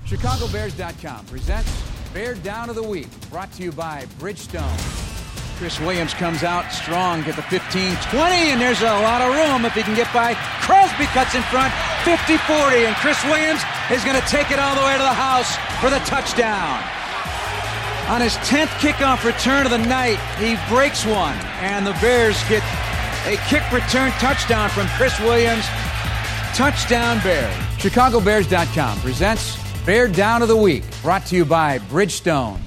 ChicagoBears.com presents Bear Down of the Week, brought to you by Bridgestone. Chris Williams comes out strong at the 15-20, and there's a lot of room if he can get by. Crosby cuts in front, 50-40, and Chris Williams is going to take it all the way to the house for the touchdown. On his 10th kickoff return of the night, he breaks one, and the Bears get a kick return touchdown from Chris Williams. Touchdown Bears. ChicagoBears.com presents Bear Down of the Week, brought to you by Bridgestone.